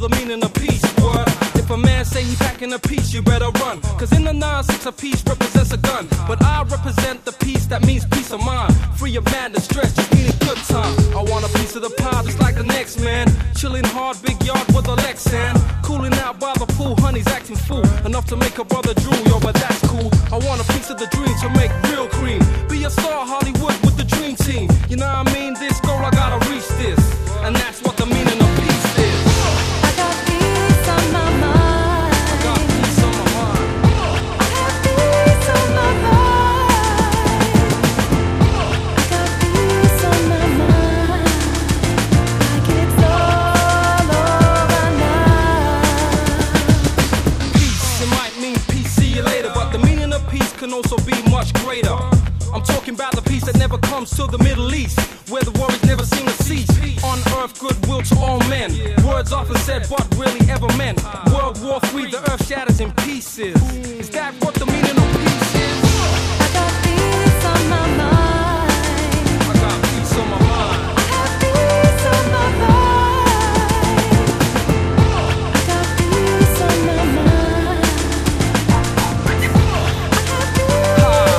the meaning of peace. What? If a man say he packing a piece, you better run. Cause in the 9-6 a piece represents a gun. But I represent the peace that means peace of mind. Free of madness, stress, just meaning good time. I want a piece of the pie just like the next man. Chilling hard, big yard with a Lexan. Cooling out by the pool, honey's acting fool. Enough to make a brother drool, yo, but that's cool. I want a piece of the dream to make real cream. Be a star, Hollywood with the dream team. You know what I mean? This goal, I gotta reach this. And that's what the meaning of peace is. I got peace on my mind. I got peace on my mind. I have peace on my mind. I got peace on my mind. Like it's all over now. Peace, it might mean peace, see you later. But the meaning of peace can also be much greater. I'm talking about the peace that never comes to the Middle East, where the worries never seem to cease. On earth, goodwill to all men. Words often said, but really ever meant. World War III, the earth shatters in pieces. Is that what the meaning of peace is? I got peace on my mind. I got peace on my mind. I have peace on my mind. I got peace on my mind. I have peace.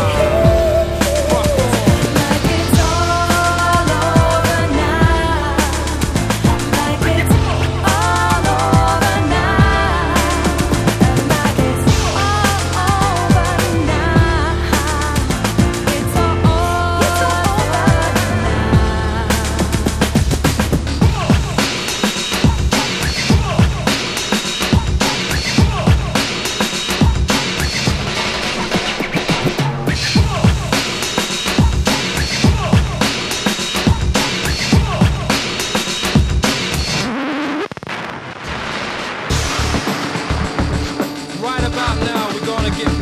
Like it's all over now. Like it's all over now. Like it's all over now. It's all Right about now, we're gonna get